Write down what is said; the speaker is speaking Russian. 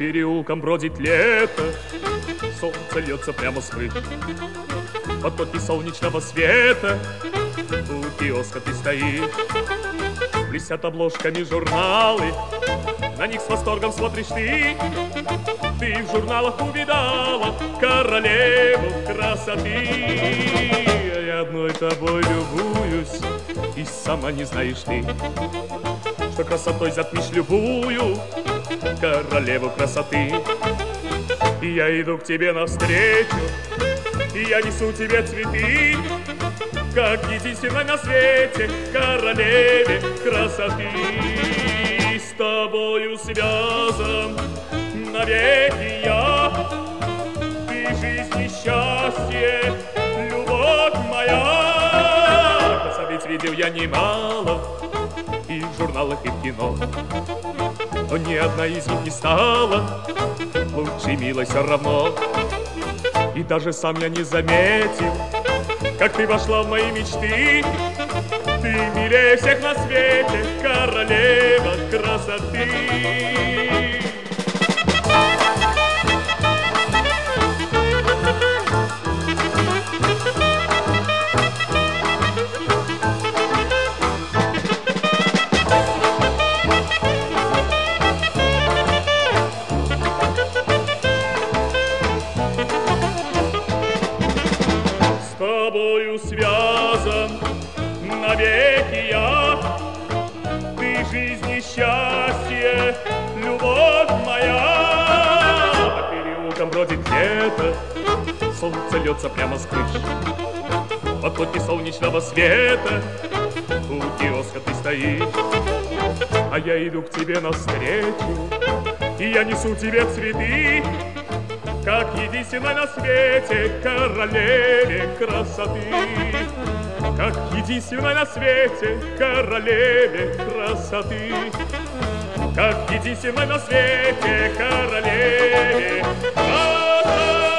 переулкам бродит лето, солнце льется прямо с крыш. Потоки солнечного света, у киоска ты стоишь. Блестят обложками журналы, на них с восторгом смотришь ты. Ты в журналах увидала королеву красоты. Я одной тобой любуюсь, и сама не знаешь ты, что красотой затмишь любую королеву красоты. И я иду к тебе навстречу, и я несу тебе цветы, как единственной на свете королеве красоты. С тобою связан навеки я, ты жизнь и счастье, любовь моя. Красавиц видел я немало и в журналах, и в кино, но ни одна из них не стала лучшей, милой все равно. И даже сам я не заметил, как ты вошла в мои мечты. Ты милее всех на свете, королева красоты. С тобою связан навеки я, ты жизнь и счастье, любовь моя. По переулкам бродит лето, солнце льется прямо с крыш. Потоки солнечного света, у киоска ты стоишь. А я иду к тебе навстречу, и я несу тебе цветы, как единственной на свете королеве красоты. Как единственной на свете королеве красоты. Как единственной на свете королеве красоты.